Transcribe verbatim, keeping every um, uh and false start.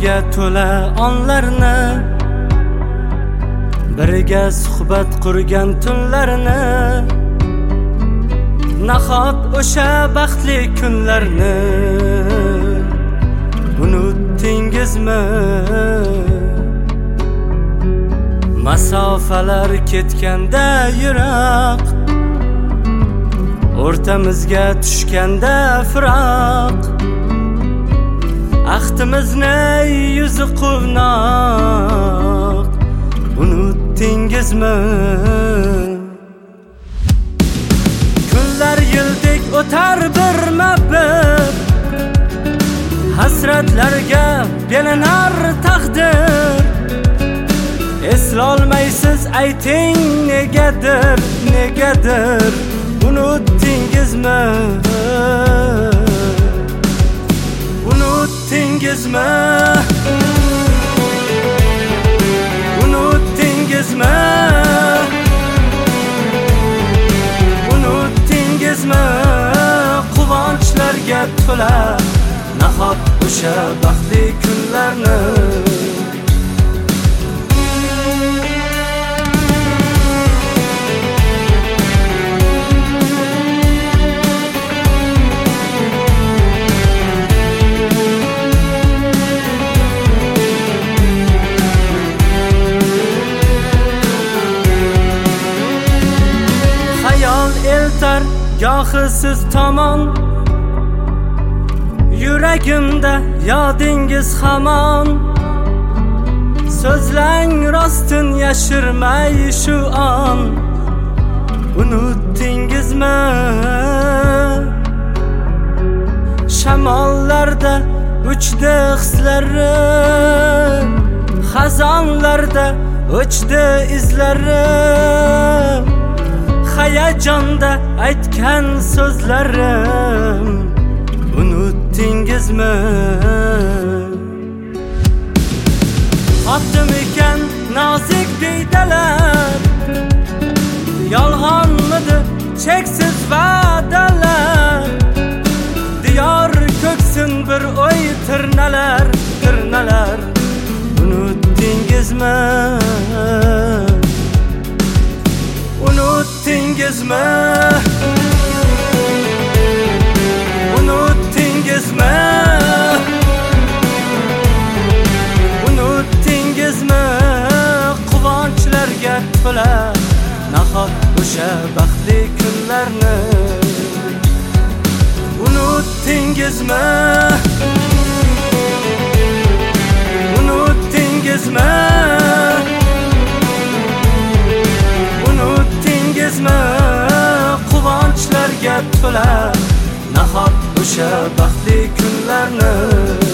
sevgiga to'la onlarni, birga suhbat qurgan tunlarni, nahot o'sha baxtli kunlarni unutdingizmi? Masofalar ketganda yiroq, o'rtamizga tushganda firoq, ahdimizni yuzi quvnoq unutdingizmi? Kunlar yildek o'tar birma-bir, hasratlarga belinar taqdir. Eslolmaysiz ayting negadir, negadir unutdingizmi? Unutdingizmi? Unutdingizmi? Unutdingizmi? Quvonchlarga to'la nahot o'sha baxtli kunlarni. Eltar gohi siz tomon, yuragimda yodingiz hamon. So'zlang rostin yashirmay shu on, unutdingizmi? Shamollarda uchdi hislarim, xazonlarda o'chdi izlarim, hayajonda aytgan so'zlarim unutdingizmi? Topdimikan nozik deydalar, yolg'onmidi cheksiz va'dalar, diyor ko'ksin bir o'y tirnalar, tirnalar unutdingizmi? Unutdingizmi? Unutdingizmi? Unutdingizmi? Quvonchlarga to'la nahot o'sha baxtli kunlarni. Unutdingizmi? Unutdingizmi? Unutdingizmi? Quvonchlarga to'la nahot o'sha baxtli kunlarni.